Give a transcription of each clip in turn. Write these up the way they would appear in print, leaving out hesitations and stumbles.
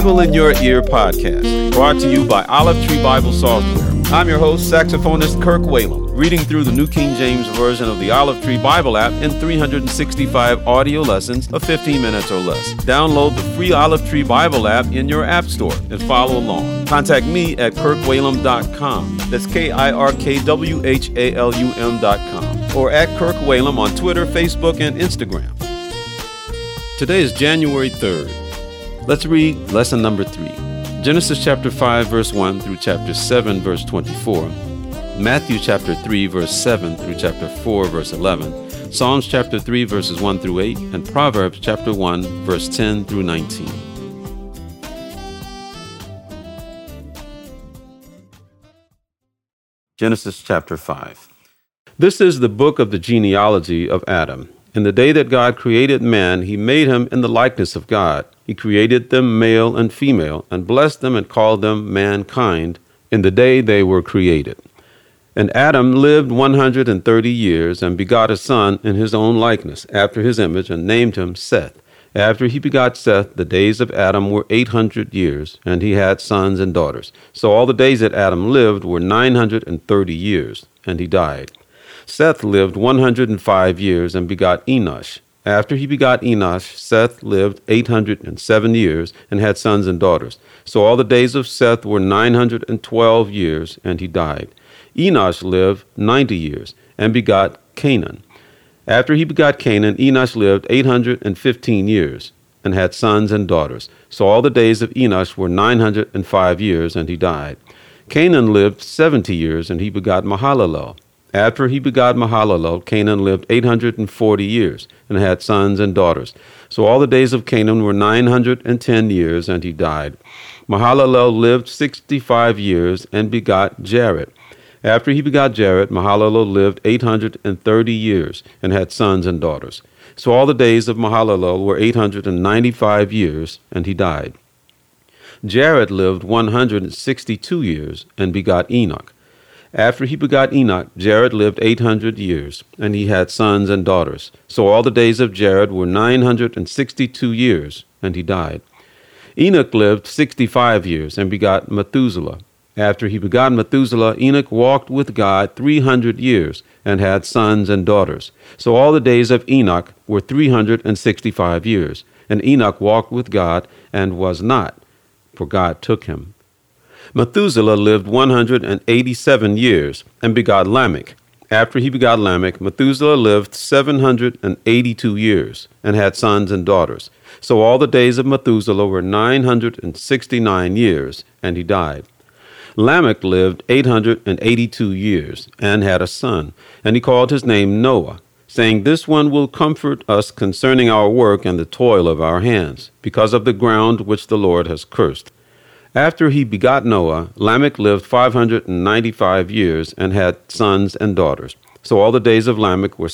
Bible in Your Ear podcast, brought to you by Olive Tree Bible Software. I'm your host, saxophonist Kirk Whalum, reading through the New King James Version of the Olive Tree Bible app in 365 audio lessons of 15 minutes or less. Download the free Olive Tree Bible app in your app store and follow along. Contact me at kirkwhalum.com. That's KIRKWHALUM.com. Or at Kirk Whalum on Twitter, Facebook, and Instagram. Today is January 3rd. Let's read lesson number 3. Genesis chapter 5, verse 1 through chapter 7, verse 24. Matthew chapter 3, verse 7 through chapter 4, verse 11. Psalms chapter 3, verses 1 through 8. And Proverbs chapter 1, verse 10 through 19. Genesis chapter 5. This is the book of the genealogy of Adam. In the day that God created man, he made him in the likeness of God. He created them male and female, and blessed them and called them mankind in the day they were created. And Adam lived 130 years, and begot a son in his own likeness, after his image, and named him Seth. After he begot Seth, the days of Adam were 800 years, and he had sons and daughters. So all the days that Adam lived were 930 years, and he died. Seth lived 105 years and begot Enosh. After he begot Enosh, Seth lived 807 years and had sons and daughters. So all the days of Seth were 912 years, and he died. Enosh lived 90 years and begot Canaan. After he begot Canaan, Enosh lived 815 years and had sons and daughters. So all the days of Enosh were 905 years, and he died. Canaan lived 70 years, and he begot Mahalalel. After he begot Mahalalel, Canaan lived 840 years and had sons and daughters. So all the days of Canaan were 910 years, and he died. Mahalalel lived 65 years and begot Jared. After he begot Jared, Mahalalel lived 830 years and had sons and daughters. So all the days of Mahalalel were 895 years, and he died. Jared lived 162 years and begot Enoch. After he begot Enoch, Jared lived 800 years, and he had sons and daughters. So all the days of Jared were 962 years, and he died. Enoch lived 65 years and begot Methuselah. After he begot Methuselah, Enoch walked with God 300 years and had sons and daughters. So all the days of Enoch were 365 years, and Enoch walked with God and was not, for God took him. Methuselah lived 187 years and begot Lamech. After he begot Lamech, Methuselah lived 782 years and had sons and daughters. So all the days of Methuselah were 969 years, and he died. Lamech lived 882 years and had a son, and he called his name Noah, saying, "This one will comfort us concerning our work and the toil of our hands, because of the ground which the Lord has cursed." After he begot Noah, Lamech lived 595 years and had sons and daughters. So all the days of Lamech were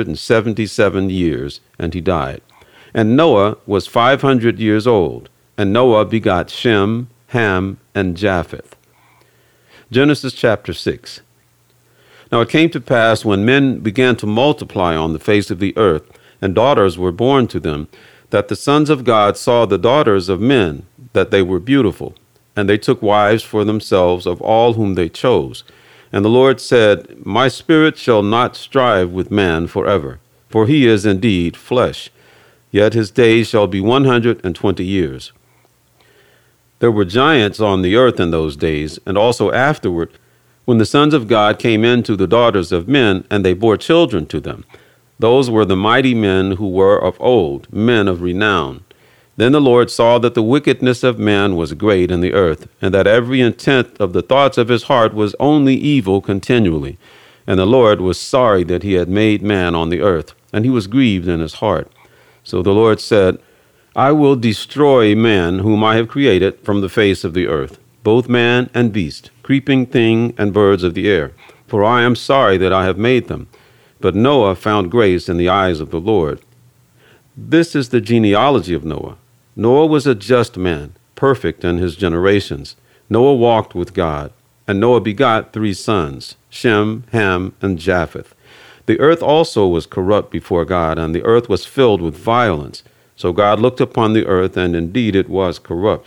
777 years, and he died. And Noah was 500 years old, and Noah begot Shem, Ham, and Japheth. Genesis chapter 6. Now it came to pass, when men began to multiply on the face of the earth, and daughters were born to them, that the sons of God saw the daughters of men, that they were beautiful, and they took wives for themselves of all whom they chose. And the Lord said, "My spirit shall not strive with man forever, for he is indeed flesh, yet his days shall be 120 years. There were giants on the earth in those days, and also afterward, when the sons of God came in to the daughters of men, and they bore children to them. Those were the mighty men who were of old, men of renown. Then the Lord saw that the wickedness of man was great in the earth, and that every intent of the thoughts of his heart was only evil continually. And the Lord was sorry that he had made man on the earth, and he was grieved in his heart. So the Lord said, I will destroy man whom I have created from the face of the earth, both man and beast, creeping thing and birds of the air, for I am sorry that I have made them. But Noah found grace in the eyes of the Lord. This is the genealogy of Noah. Noah was a just man, perfect in his generations. Noah walked with God, and Noah begot 3 sons, Shem, Ham, and Japheth. The earth also was corrupt before God, and the earth was filled with violence. So God looked upon the earth, and indeed it was corrupt,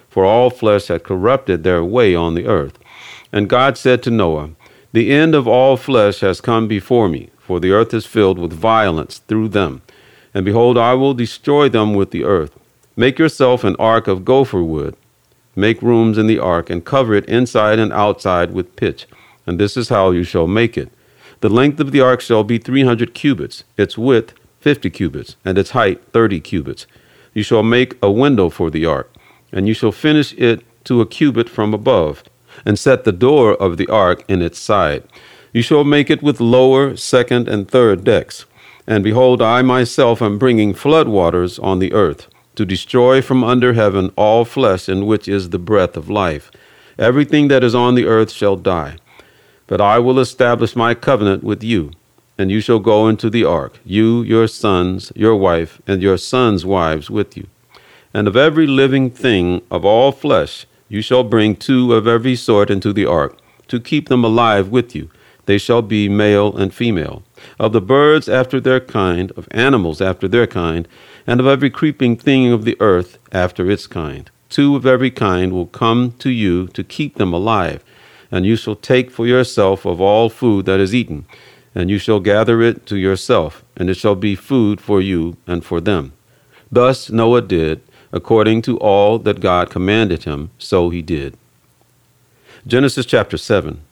for all flesh had corrupted their way on the earth. And God said to Noah, The end of all flesh has come before me, for the earth is filled with violence through them. And behold, I will destroy them with the earth. Make yourself an ark of gopher wood. Make rooms in the ark, and cover it inside and outside with pitch. And this is how you shall make it. The length of the ark shall be 300 cubits, its width 50 cubits, and its height 30 cubits. You shall make a window for the ark, and you shall finish it to a cubit from above, and set the door of the ark in its side. You shall make it with lower, second, and third decks. And behold, I myself am bringing flood waters on the earth, to destroy from under heaven all flesh in which is the breath of life. Everything that is on the earth shall die. But I will establish my covenant with you, and you shall go into the ark, you, your sons, your wife, and your sons' wives with you. And of every living thing of all flesh you shall bring 2 of every sort into the ark, to keep them alive with you. They shall be male and female. Of the birds after their kind, of animals after their kind, and of every creeping thing of the earth after its kind. 2 of every kind will come to you to keep them alive. And you shall take for yourself of all food that is eaten, and you shall gather it to yourself, and it shall be food for you and for them. Thus Noah did, according to all that God commanded him, so he did. Genesis chapter 7.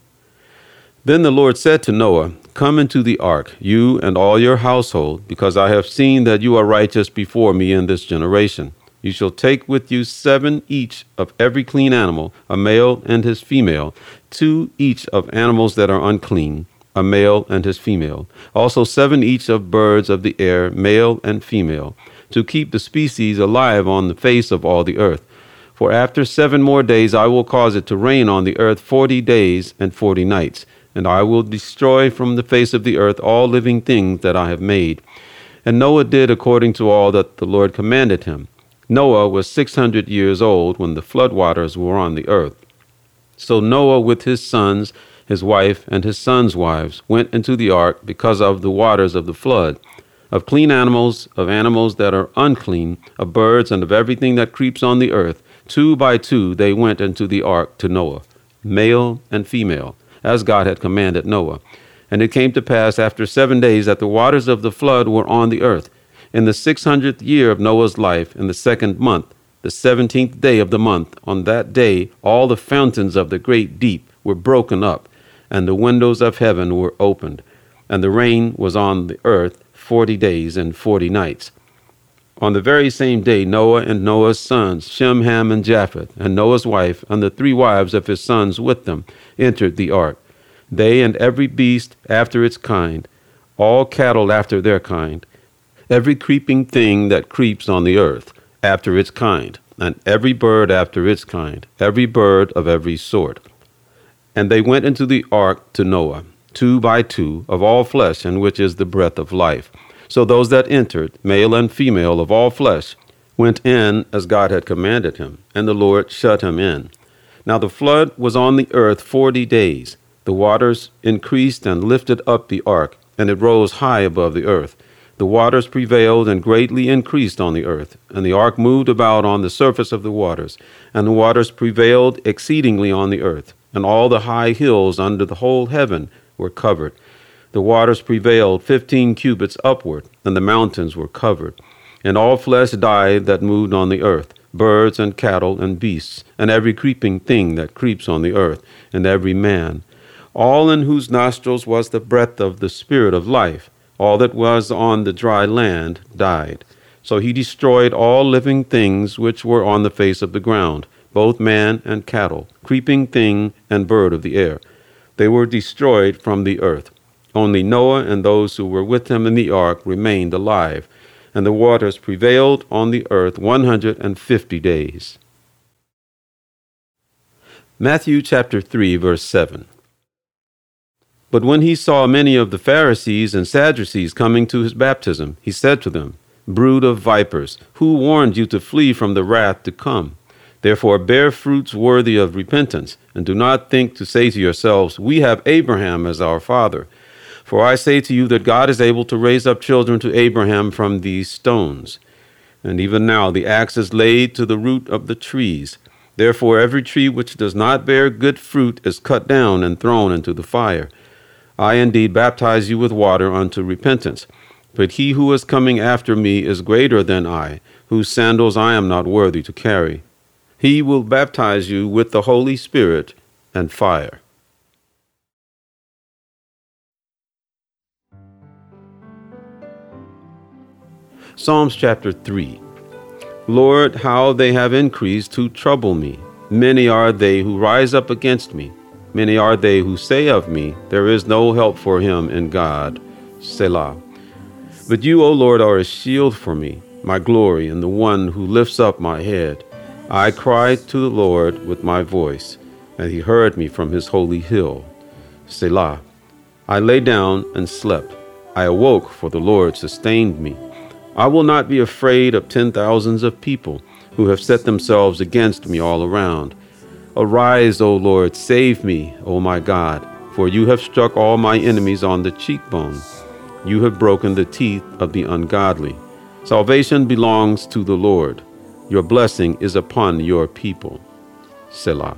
Then the Lord said to Noah, Come into the ark, you and all your household, because I have seen that you are righteous before me in this generation. You shall take with you 7 each of every clean animal, a male and his female, 2 each of animals that are unclean, a male and his female. Also 7 each of birds of the air, male and female, to keep the species alive on the face of all the earth. For after 7 more days I will cause it to rain on the earth 40 days and 40 nights, and I will destroy from the face of the earth all living things that I have made. And Noah did according to all that the Lord commanded him. Noah was 600 years old when the floodwaters were on the earth. So Noah with his sons, his wife, and his sons' wives went into the ark because of the waters of the flood. Of clean animals, of animals that are unclean, of birds, and of everything that creeps on the earth, 2 by 2 they went into the ark to Noah, male and female, as God had commanded Noah. And it came to pass after 7 days that the waters of the flood were on the earth. In the 600th year of Noah's life, in the 2nd month, the 17th day of the month, on that day all the fountains of the great deep were broken up, and the windows of heaven were opened, and the rain was on the earth 40 days and 40 nights. On the very same day Noah and Noah's sons, Shem, Ham, and Japheth, and Noah's wife, and the 3 wives of his sons with them, entered the ark. They and every beast after its kind, all cattle after their kind, every creeping thing that creeps on the earth after its kind, and every bird after its kind, every bird of every sort. And they went into the ark to Noah, 2 by 2, of all flesh, in which is the breath of life. So those that entered, male and female of all flesh, went in as God had commanded him, and the Lord shut him in. Now the flood was on the earth 40 days. The waters increased and lifted up the ark, and it rose high above the earth. The waters prevailed and greatly increased on the earth, and the ark moved about on the surface of the waters, and the waters prevailed exceedingly on the earth, and all the high hills under the whole heaven were covered. The waters prevailed 15 cubits upward, and the mountains were covered. And all flesh died that moved on the earth, birds and cattle and beasts, and every creeping thing that creeps on the earth, and every man, all in whose nostrils was the breath of the Spirit of life. All that was on the dry land died. So he destroyed all living things which were on the face of the ground, both man and cattle, creeping thing and bird of the air. They were destroyed from the earth. Only Noah and those who were with him in the ark remained alive, and the waters prevailed on the earth 150 days. Matthew chapter 3, verse 7. But when he saw many of the Pharisees and Sadducees coming to his baptism, he said to them, Brood of vipers, who warned you to flee from the wrath to come? Therefore bear fruits worthy of repentance, and do not think to say to yourselves, We have Abraham as our father. For I say to you that God is able to raise up children to Abraham from these stones. And even now the axe is laid to the root of the trees. Therefore every tree which does not bear good fruit is cut down and thrown into the fire. I indeed baptize you with water unto repentance, but he who is coming after me is greater than I, whose sandals I am not worthy to carry. He will baptize you with the Holy Spirit and fire. Psalms chapter 3. Lord, how they have increased who trouble me. Many are they who rise up against me. Many are they who say of me, there is no help for him in God. Selah. But you, O Lord, are a shield for me, my glory, and the one who lifts up my head. I cried to the Lord with my voice, and he heard me from his holy hill. Selah. I lay down and slept. I awoke, for the Lord sustained me. I will not be afraid of 10,000s of people who have set themselves against me all around. Arise, O Lord, save me, O my God, for you have struck all my enemies on the cheekbone. You have broken the teeth of the ungodly. Salvation belongs to the Lord. Your blessing is upon your people. Selah.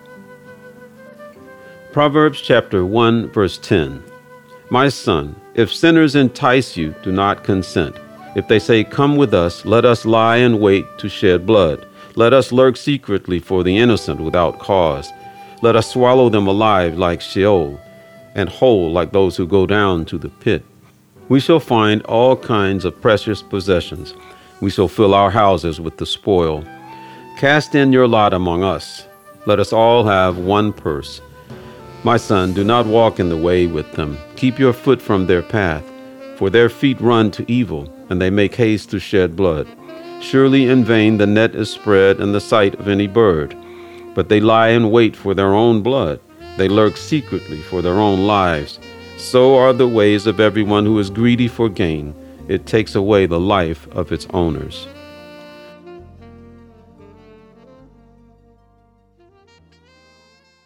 Proverbs chapter 1, verse 10. My son, if sinners entice you, do not consent. If they say, come with us, let us lie in wait to shed blood. Let us lurk secretly for the innocent without cause. Let us swallow them alive like Sheol, and whole like those who go down to the pit. We shall find all kinds of precious possessions. We shall fill our houses with the spoil. Cast in your lot among us. Let us all have one purse. My son, do not walk in the way with them. Keep your foot from their path, for their feet run to evil, and they make haste to shed blood. Surely in vain the net is spread in the sight of any bird, but they lie in wait for their own blood. They lurk secretly for their own lives. So are the ways of everyone who is greedy for gain. It takes away the life of its owners.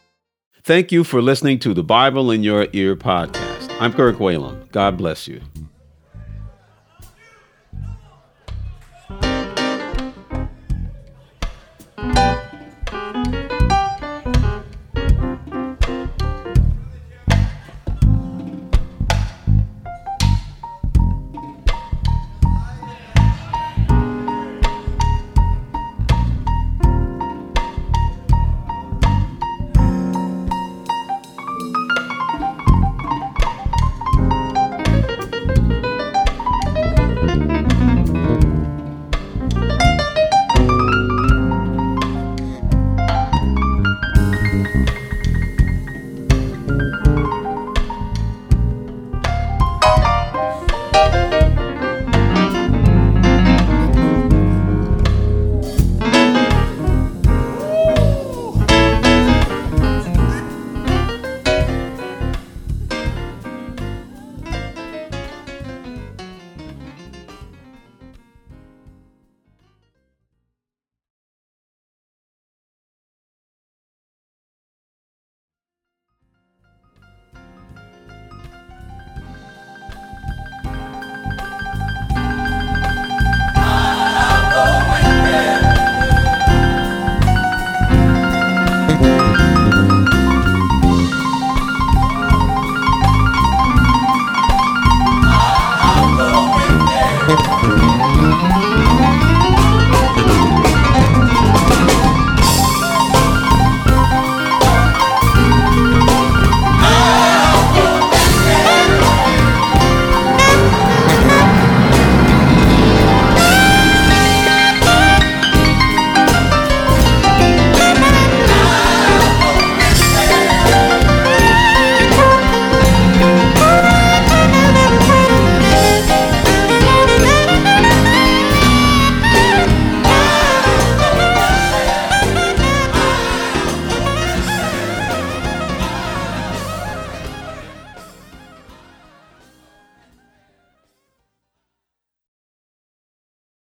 Thank you for listening to the Bible in Your Ear podcast. I'm Kirk Whalum. God bless you.